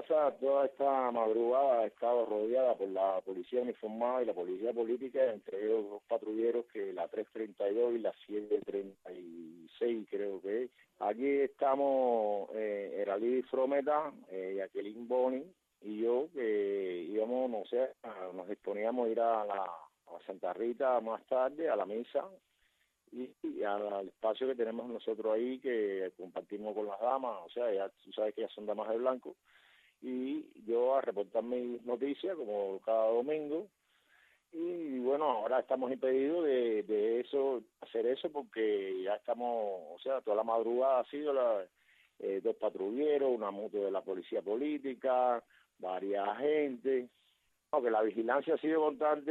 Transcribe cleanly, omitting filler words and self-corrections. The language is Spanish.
casa toda esta madrugada ha estado rodeada por la policía uniformada y la policía política, entre ellos dos patrulleros, que la 332 y la 736 creo que es. Aquí estamos Eralí Frometa, Jacqueline Boni y yo, que íbamos, no sé, nos disponíamos a ir a Santa Rita más tarde, a la misa, y al espacio que tenemos nosotros ahí, que compartimos con las damas, o sea, ya tú sabes que ellas son damas de blanco, y yo a reportar mis noticias como cada domingo. Y bueno, ahora estamos impedidos de eso, hacer eso, porque ya estamos, o sea, toda la madrugada ha sido dos patrulleros, una moto de la policía política, varias agentes, no, que la vigilancia ha sido constante.